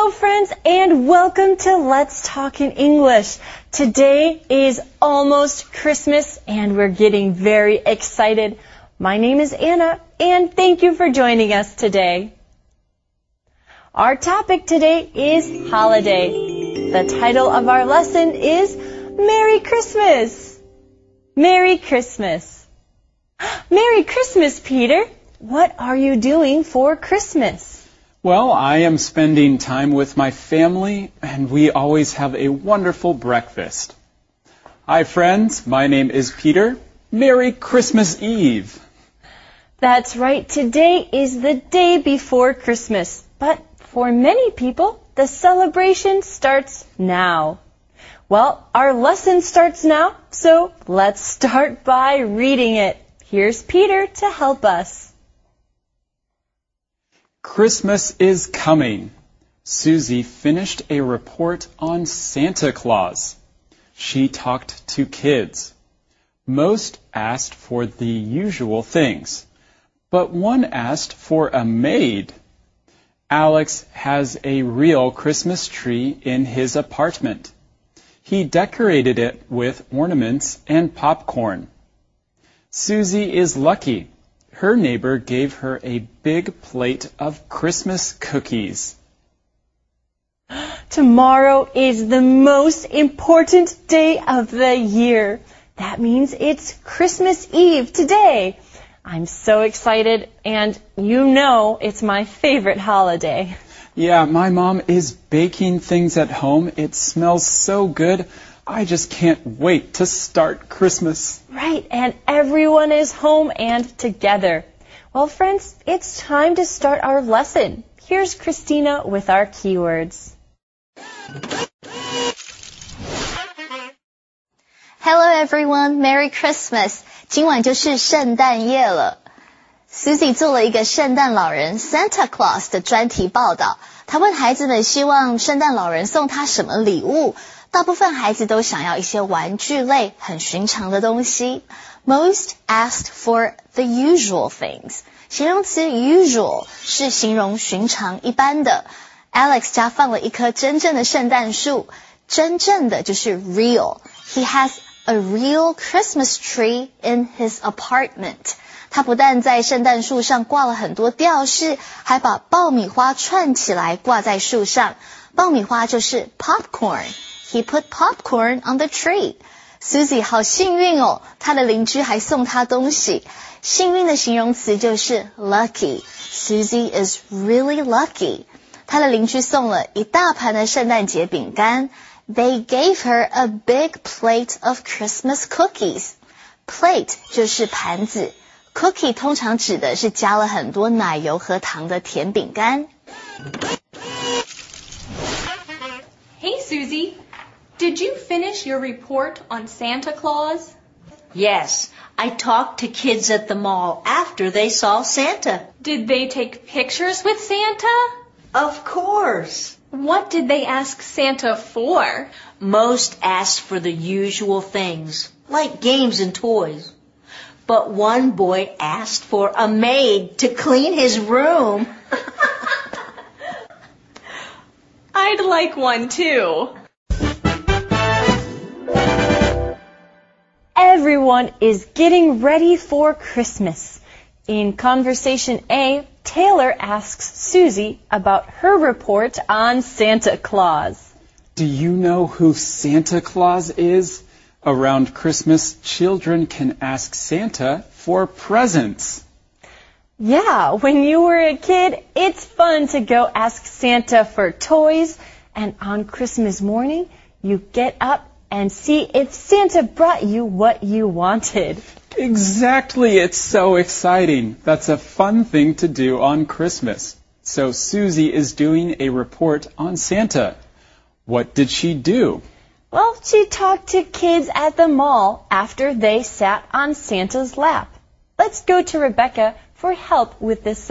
Hello friends and welcome to Let's Talk in English. Today is almost Christmas and we're getting very excited. My name is Anna and thank you for joining us today. Our topic today is holiday. The title of our lesson is Merry Christmas. Merry Christmas. Merry Christmas, Peter. What are you doing for Christmas? Well, I am spending time with my family, and we always have a wonderful breakfast. Hi, friends. My name is Peter. Merry Christmas Eve. That's right. Today is the day before Christmas. But for many people, the celebration starts now. Well, our lesson starts now, so let's start by reading it. Here's Peter to help us. Christmas is coming. Susie finished a report on Santa Claus. She talked to kids. Most asked for the usual things, but one asked for a maid. Alex has a real Christmas tree in his apartment. He decorated it with ornaments and popcorn. Susie is lucky. Her neighbor gave her a big plate of Christmas cookies. Tomorrow is the most important day of the year. That means it's Christmas Eve today. I'm so excited, and you know it's my favorite holiday. Yeah, my mom is baking things at home. It smells so good. I just can't wait to start Christmas. Right, and everyone is home and together. Well, friends, it's time to start our lesson. Here's Christina with our keywords. Hello everyone, Merry Christmas! 今晚就是圣诞夜了。Susie 做了一个圣诞老人 Santa Claus 的专题报道。她问孩子们希望圣诞老人送他什么礼物。大部分孩子都想要一些玩具类很寻常的东西。Most asked for the usual things. 形容词 usual 是形容寻常一般的。Alex 家放了一棵真正的圣诞树，真正的就是 real. He has a real Christmas tree in his apartment. 他不但在圣诞树上挂了很多吊饰，还把爆米花串起来挂在树上。爆米花就是 popcorn.He put popcorn on the tree. Susie 好幸运哦，她的邻居还送她东西。幸运的形容词就是 lucky. Susie is really lucky. 她的邻居送了一大盘的圣诞节饼干。They gave her a big plate of Christmas cookies. Plate 就是盘子。Cookie 通常指的是加了很多奶油和糖的甜饼干。 Hey, Susie.Did you finish your report on Santa Claus? Yes, I talked to kids at the mall after they saw Santa. Did they take pictures with Santa? Of course. What did they ask Santa for? Most asked for the usual things, like games and toys. But one boy asked for a maid to clean his room. I'd like one too.Everyone is getting ready for Christmas. In Conversation A, Taylor asks Susie about her report on Santa Claus. Do you know who Santa Claus is? Around Christmas, children can ask Santa for presents. Yeah, when you were a kid, it's fun to go ask Santa for toys. And on Christmas morning, you get up.and see if Santa brought you what you wanted. Exactly. It's so exciting. That's a fun thing to do on Christmas. So Susie is doing a report on Santa. What did she do? Well, she talked to kids at the mall after they sat on Santa's lap. Let's go to Rebecca for help with this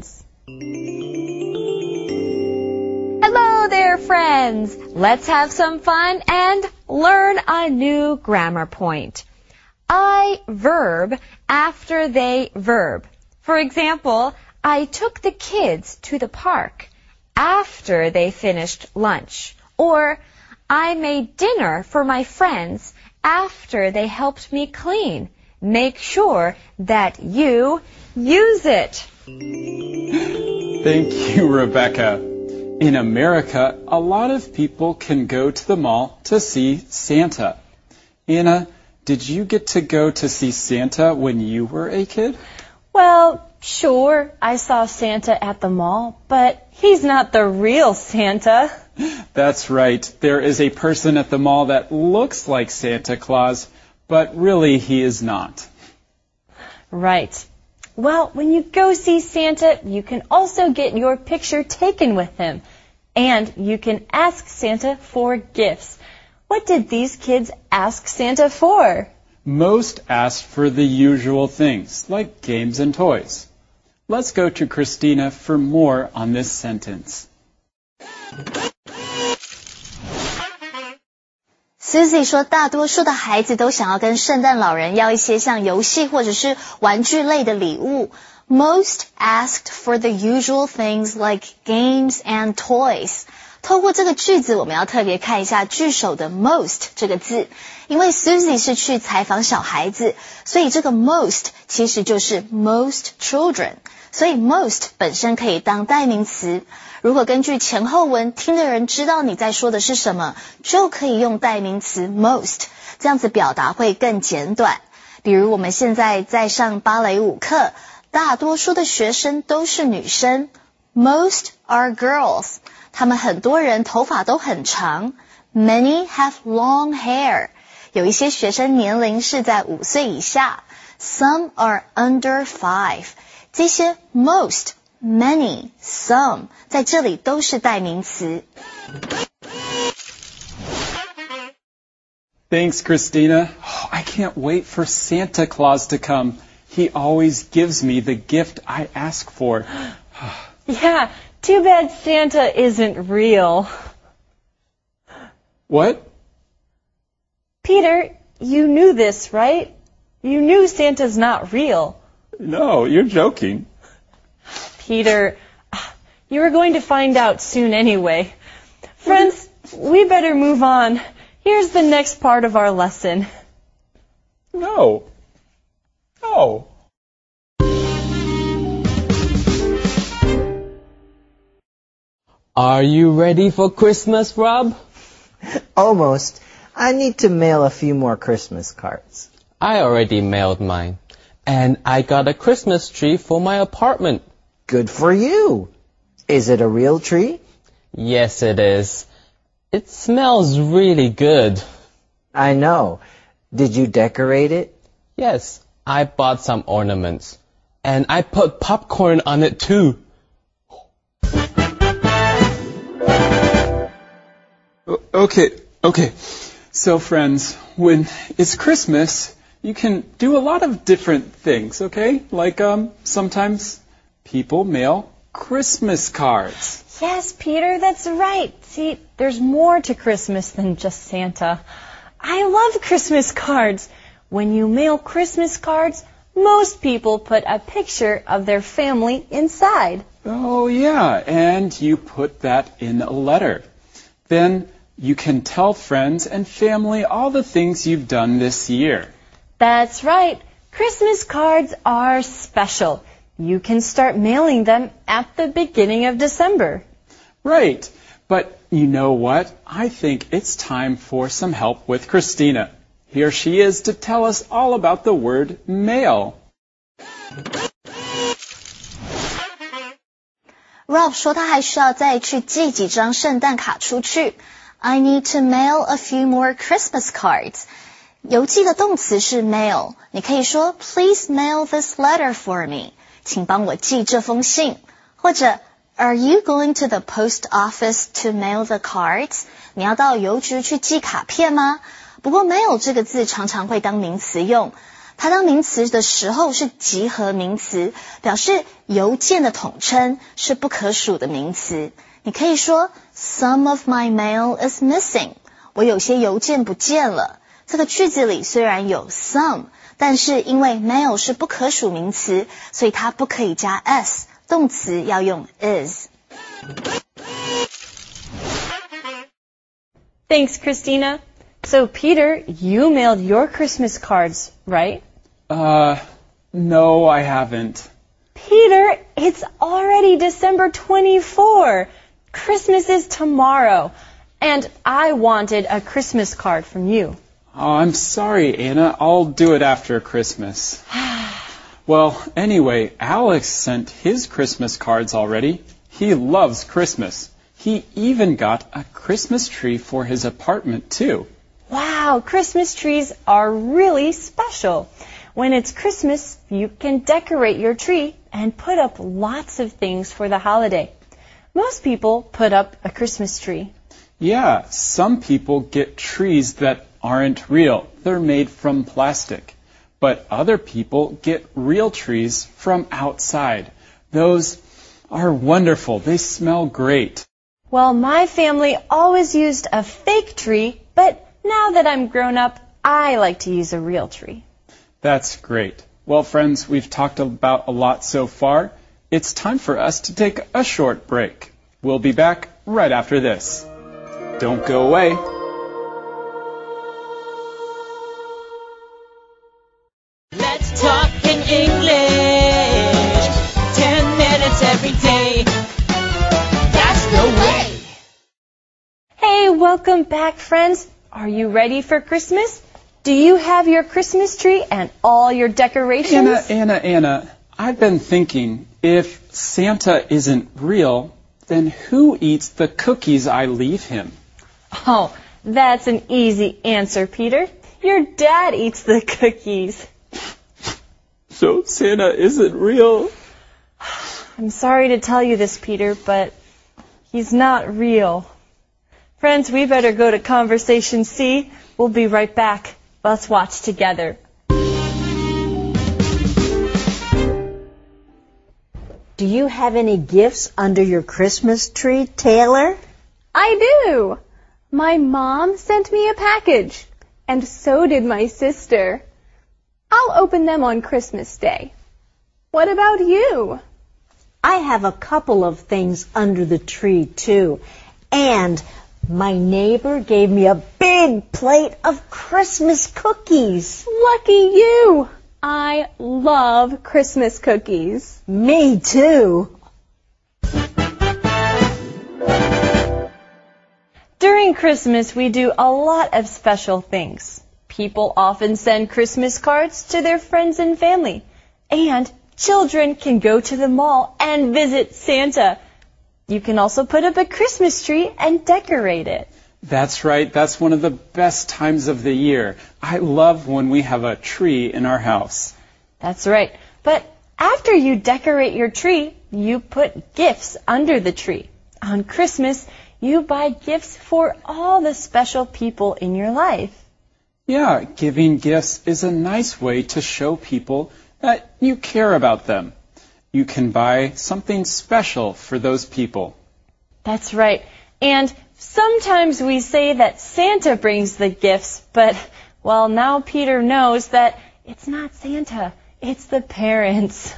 sentence.Hello there, friends! Let's have some fun and learn a new grammar point. I verb after they verb. For example, I took the kids to the park. after they finished lunch. Or, I made dinner for my friends after they helped me clean. Make sure that you use it. Thank you, Rebecca. In America, a lot of people can go to the mall to see Santa. Anna, did you get to go to see Santa when you were a kid? Well, sure, I saw Santa at the mall, but he's not the real Santa. That's right. There is a person at the mall that looks like Santa Claus, but really he is not. Right. Well, when you go see Santa, you can also get your picture taken with him. And you can ask Santa for gifts. What did these kids ask Santa for? Most asked for the usual things, like games and toys. Let's go to Christina for more on this sentence. Susie 说，大多数的孩子都想要跟圣诞老人要一些像游戏或者是玩具类的礼物。Most asked for the usual things like games and toys. 透过这个句子，我们要特别看一下句首的 most 这个字，因为 Susie 是去采访小孩子，所以这个 most 其实就是 most children， 所以 most 本身可以当代名词。如果根据前后文听的人知道你在说的是什么，就可以用代名词 most， 这样子表达会更简短。比如我们现在在上芭蕾舞课，大多数的学生都是女生 ，most are girls。他们很多人头发都很长 ，many have long hair。有一些学生年龄是在5岁以下 ，some are under 5。这些 most、many、some 在这里都是代名词。 Thanks, Christina. Oh, I can't wait for Santa Claus to come. He always gives me the gift I ask for. Yeah, too bad Santa isn't real. What? Peter, you knew this, right? You knew Santa's not real. No, you're joking. Peter, you were going to find out soon anyway. Friends, we better move on. Here's the next part of our lesson. No. No. Are you ready for Christmas, Rob? Almost. I need to mail a few more Christmas cards. I already mailed mine. And I got a Christmas tree for my apartment. Good for you. Is it a real tree? Yes, it is. It smells really good. I know. Did you decorate it? Yes, I bought some ornaments. And I put popcorn on it too. Okay. So, friends, when it's Christmas, you can do a lot of different things, okay? Like, sometimes people mail Christmas cards. Yes, Peter, that's right. See, there's more to Christmas than just Santa. I love Christmas cards. When you mail Christmas cards, most people put a picture of their family inside. Oh, yeah, and you put that in a letter. Then you can tell friends and family all the things you've done this year. That's right. Christmas cards are special. You can start mailing them at the beginning of December. Right. But you know what? I think it's time for some help with Christina. Here she is to tell us all about the word mail. Rob 说他还需要再去寄几张圣诞卡出去。I need to mail a few more Christmas cards. 邮寄的动词是 mail， 你可以说 Please mail this letter for me. 请帮我寄这封信。或者 Are you going to the post office to mail the cards? 你要到邮局去寄卡片吗？不过 mail 这个字常常会当名词用。它当名词的时候是集合名词，表示邮件的统称，是不可数的名词。你可以说 Some of my mail is missing. 我有些邮件不见了。这个句子里虽然有 some， 但是因为 mail 是不可数名词，所以它不可以加 s， 动词要用 is。 Thanks, Christina. So, Peter, you mailed your Christmas cards, right? No, I haven't. Peter, it's already December 24. Christmas is tomorrow. And I wanted a Christmas card from you. Oh, I'm sorry, Anna. I'll do it after Christmas. Well, anyway, Alex sent his Christmas cards already. He loves Christmas. He even got a Christmas tree for his apartment, too. Wow, Christmas trees are really special. When it's Christmas, you can decorate your tree and put up lots of things for the holiday. Most people put up a Christmas tree. Yeah, some people get trees that aren't real. They're made from plastic. But other people get real trees from outside. Those are wonderful. They smell great. Well, my family always used a fake tree, but now that I'm grown up, I like to use a real tree. That's great. Well, friends, we've talked about a lot so far. It's time for us to take a short break. We'll be back right after this. Don't go away. Let's talk in English. 10 minutes every day. That's the way. Hey, welcome back, friends. Are you ready for Christmas? Do you have your Christmas tree and all your decorations? Anna, I've been thinking, if Santa isn't real, then who eats the cookies I leave him? Oh, that's an easy answer, Peter. Your dad eats the cookies. So Santa isn't real? I'm sorry to tell you this, Peter, but he's not real. Friends, we better go to Conversation C. We'll be right back. Let's watch together. Do you have any gifts under your Christmas tree, Taylor? I do. My mom sent me a package, and so did my sister. I'll open them on Christmas Day. What about you? I have a couple of things under the tree, too. And my neighbor gave me a big plate of Christmas cookies. Lucky you! I love Christmas cookies. Me too. During Christmas, we do a lot of special things. People often send Christmas cards to their friends and family. And children can go to the mall and visit Santa. You can also put up a Christmas tree and decorate it. That's right. That's one of the best times of the year. I love when we have a tree in our house. That's right. But after you decorate your tree, you put gifts under the tree. On Christmas, you buy gifts for all the special people in your life. Yeah, giving gifts is a nice way to show people that you care about them. You can buy something special for those people. That's right. And sometimes we say that Santa brings the gifts, but, well, now Peter knows that it's not Santa, it's the parents.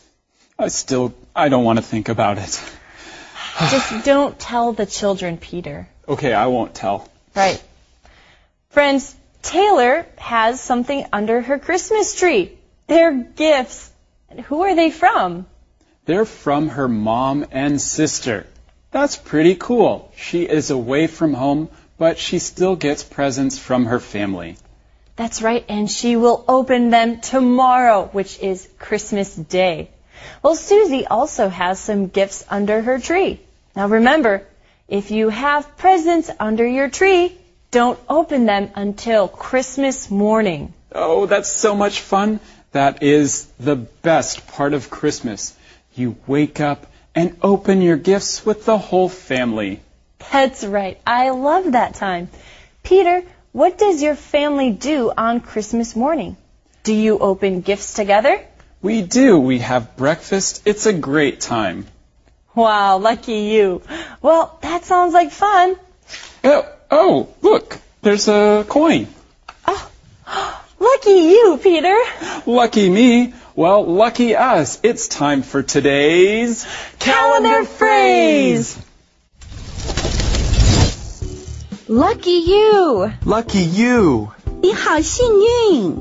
I don't want to think about it. Just don't tell the children, Peter. Okay, I won't tell. Right. Friends, Taylor has something under her Christmas tree. They're gifts. Who are they from? They're from her mom and sister. That's pretty cool. She is away from home, but she still gets presents from her family. That's right, and she will open them tomorrow, which is Christmas Day. Well, Susie also has some gifts under her tree. Now remember, if you have presents under your tree, don't open them until Christmas morning. Oh, that's so much fun. That is the best part of Christmas. You wake up and open your gifts with the whole family. That's right. I love that time. Peter, what does your family do on Christmas morning? Do you open gifts together? We do. We have breakfast. It's a great time. Wow, lucky you. Well, that sounds like fun. Oh, look. There's a coin. Oh, lucky you, Peter. Lucky me. Well, lucky us. It's time for today's calendar phrase. Lucky you! Lucky you! 你好幸运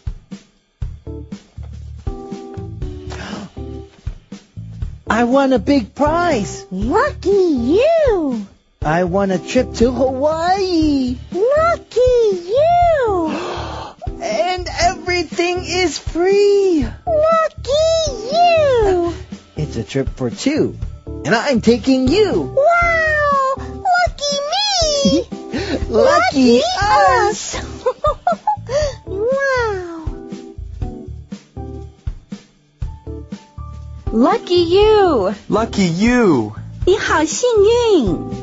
I won a big prize. Lucky you! I won a trip to Hawaii. Lucky you! And everything is free. Lucky you! It's a trip for two. And I'm taking you. Wow! Lucky me! Lucky us! Wow! Lucky you! Lucky you! 你好幸运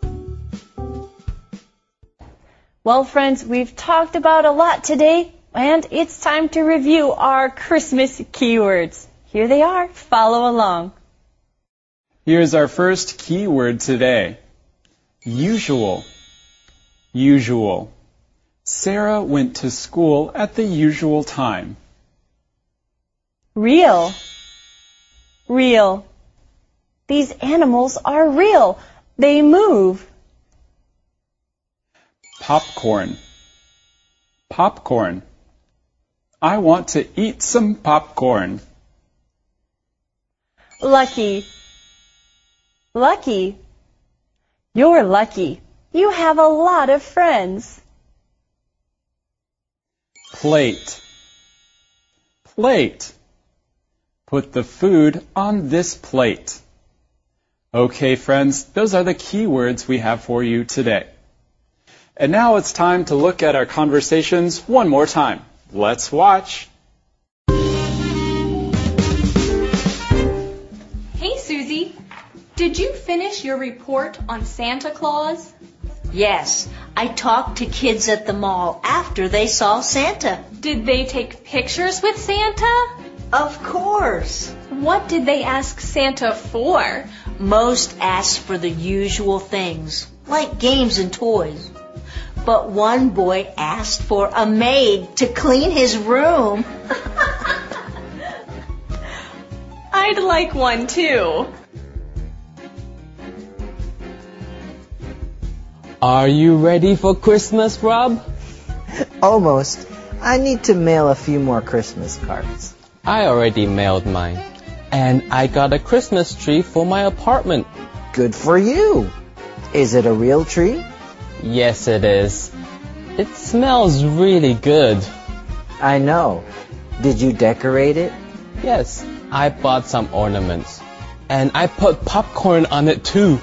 Well, friends, we've talked about a lot today, and it's time to review our Christmas keywords. Here they are. Follow along. Here's our first keyword today. Usual. Usual. Sarah went to school at the usual time. Real. Real. These animals are real. They move. Popcorn. Popcorn. I want to eat some popcorn. Lucky. Lucky. You're lucky. You have a lot of friends. Plate. Plate. Put the food on this plate. Okay, friends, those are the keywords we have for you today. And now it's time to look at our conversations one more time. Let's watch. Hey, Susie. Did you finish your report on Santa Claus? Yes, I talked to kids at the mall after they saw Santa. Did they take pictures with Santa? Of course. What did they ask Santa for? Most asked for the usual things, like games and toys. But one boy asked for a maid to clean his room. I'd like one too. Are you ready for Christmas, Rob? Almost. I need to mail a few more Christmas cards. I already mailed mine. And I got a Christmas tree for my apartment. Good for you. Is it a real tree? Yes, it is. It smells really good. I know. Did you decorate it? Yes, I bought some ornaments. And I put popcorn on it too.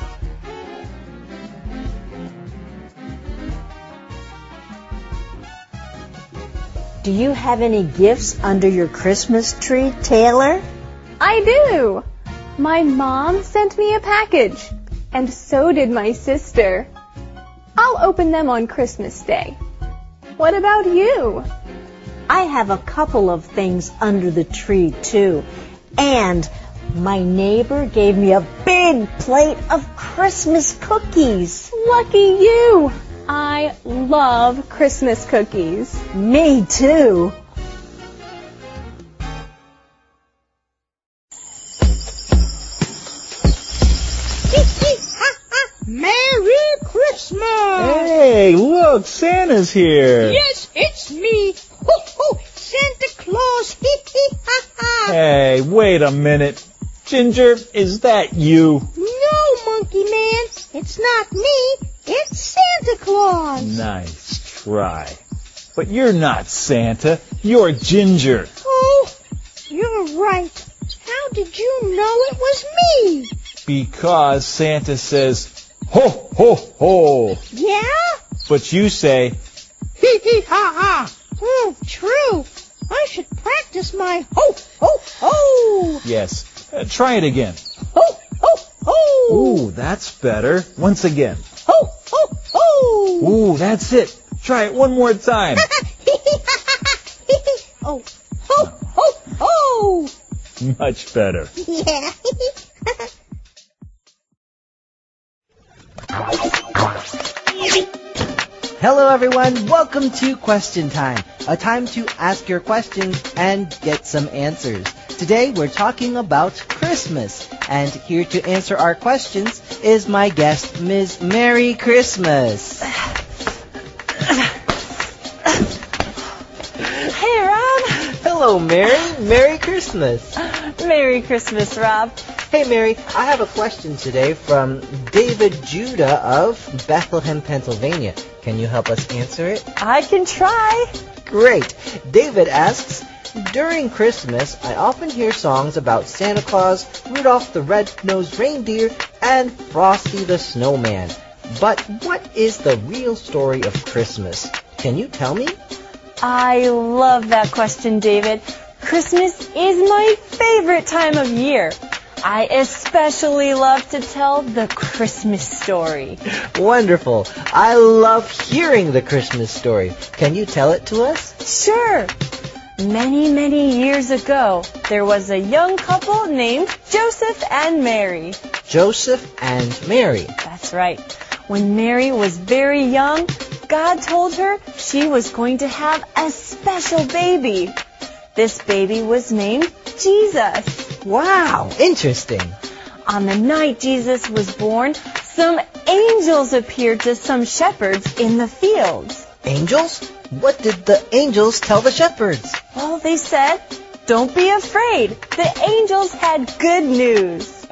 Do you have any gifts under your Christmas tree, Taylor? I do. My mom sent me a package, and so did my sister. I'll open them on Christmas Day. What about you? I have a couple of things under the tree, too. And my neighbor gave me a big plate of Christmas cookies. Lucky you! I love Christmas cookies. Me too. Merry Christmas! Hey, look, Santa's here. Yes, it's me. Ho, ho, Santa Claus. Hey, wait a minute. Ginger, is that you? No, Monkey Man, it's not me. It's Santa Claus. Nice try. But you're not Santa. You're Ginger. Oh, you're right. How did you know it was me? Because Santa says, ho, ho, ho. Yeah? But you say, Hee hee ha ha. True. I should practice my ho, ho, ho. yes. Try it again. Ho, ho, ho. Ooh, that's better. Once again. Ho, ho, ho. Ooh, that's it. Try it one more time. Oh, ho, ho, ho. Much better. Yeah. Hello everyone, welcome to Question Time, a time to ask your questions and get some answers. Today we're talking about Christmas, and here to answer our questions is my guest, Ms. Merry Christmas. Hello, Mary. Merry Christmas. Merry Christmas, Rob. Hey, Mary, I have a question today from David Judah of Bethlehem, Pennsylvania. Can you help us answer it? I can try. Great. David asks, during Christmas, I often hear songs about Santa Claus, Rudolph the Red-Nosed Reindeer, and Frosty the Snowman. But what is the real story of Christmas? Can you tell me? I love that question, David. Christmas is my favorite time of year. I especially love to tell the Christmas story. Wonderful. I love hearing the Christmas story. Can you tell it to us? Sure. Many, many years ago, there was a young couple named Joseph and Mary. Joseph and Mary. That's right. When Mary was very young, God told her she was going to have a special baby. This baby was named Jesus. Wow, interesting. On the night Jesus was born, some angels appeared to some shepherds in the fields. Angels? What did the angels tell the shepherds? Well, they said, don't be afraid. The angels had good news.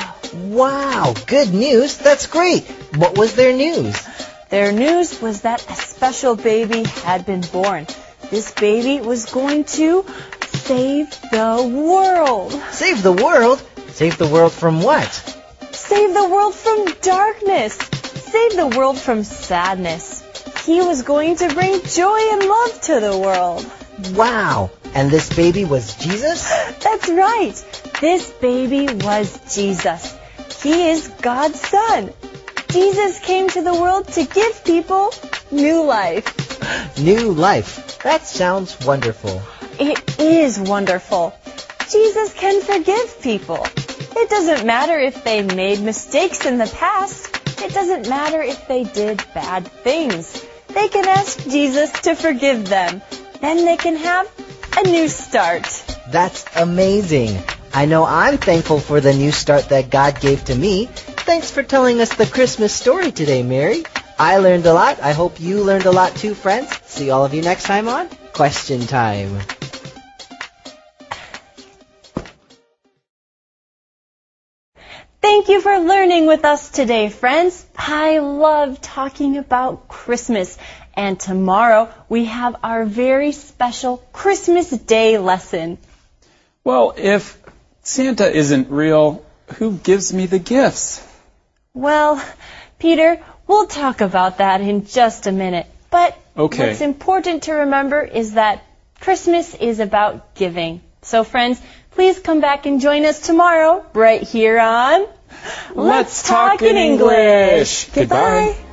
Wow, good news? That's great. What was their news? Their news was that a special baby had been born. This baby was going to save the world. Save the world? Save the world from what? Save the world from darkness. Save the world from sadness. He was going to bring joy and love to the world. Wow. And this baby was Jesus? That's right. This baby was Jesus. He is God's son. Jesus came to the world to give people new life. New life. That sounds wonderful. It is wonderful. Jesus can forgive people. It doesn't matter if they made mistakes in the past. It doesn't matter if they did bad things. They can ask Jesus to forgive them. Then they can have a new start. That's amazing. I know I'm thankful for the new start that God gave to me. Thanks for telling us the Christmas story today, Mary. I learned a lot. I hope you learned a lot too, friends. See all of you next time on Question Time. Thank you for learning with us today, friends. I love talking about Christmas. And tomorrow we have our very special Christmas Day lesson. Well, if Santa isn't real, who gives me the gifts? Well, Peter, we'll talk about that in just a minute. But what's important to remember is that Christmas is about giving. So, friends, please come back and join us tomorrow right here on Let's Talk in English. Goodbye.